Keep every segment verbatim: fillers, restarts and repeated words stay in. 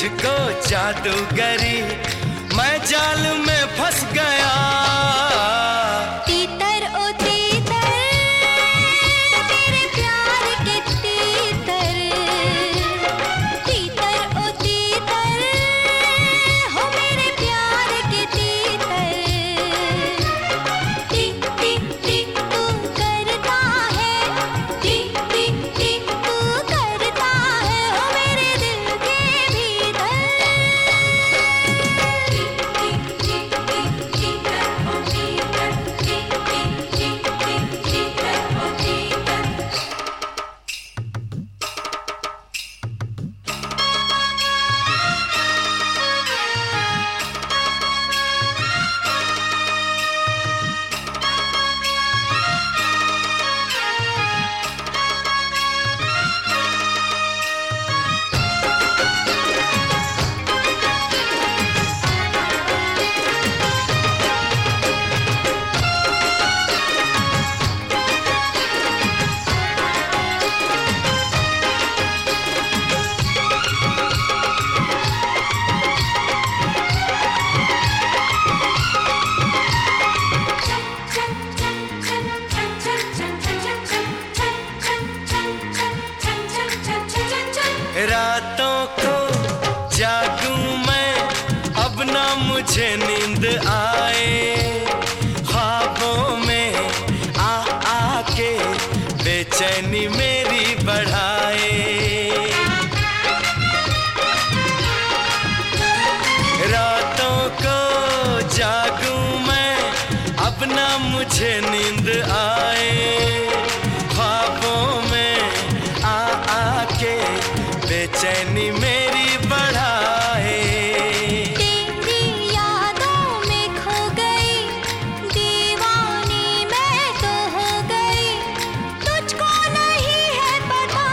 तुझको जादूगरी, मैं जाल में फंस गया। तीतर ओ तीतर तेरे प्यार के तीतर, तीतर ओ तीतर हो मेरे प्यार के तीतर। टिक टिक टिक तू करता है, टिक टिक टिक तू करता है हो मेरे दिल के भीतर। टिक टिक टिक टिक तीतर ओ तीतर, टिक टिक टिक टिक तीतर ओ तीतर। रातों को जागूं मैं, अब ना मुझे नींद आए। ख्वाबों में आ आके बेचैनी मेरी बढ़ाए। रातों को जागूं मैं, अब ना मुझे नींद आए। ख्वाबों में आ आके बेचैनी मेरी बढ़ाए। तेरी यादों में खो गई, दीवानी मैं तो हो गई, तुझको नहीं है पता।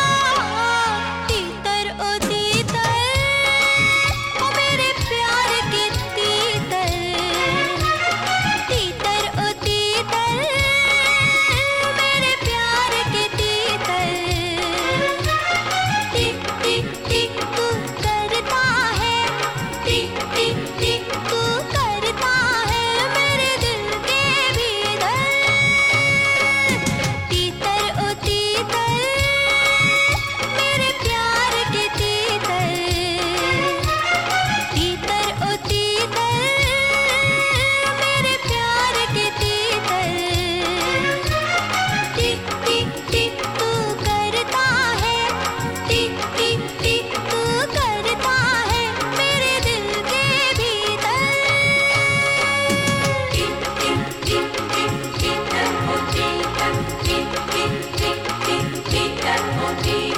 तीतर ओ तीतर ओ मेरे प्यार के तीतर, तीतर ओ तीतर मेरे प्यार के तीतर। टिक टिक टिक तू करता है, टिक टिक टिक तू करता है मेरे दिल के भीतर। तीतर ओ तीतर मेरे प्यार के तीतर, तीतर ओ तीतर मेरे प्यार के तीतर। टिक टिक टिक तू करता है, टिक टिक टिक तू करता है मेरे दिल के भीतर। टिक टिक टिक टिक तीतर ओ तीतर, टिक टिक टिक टिक तीतर ओ तीतर।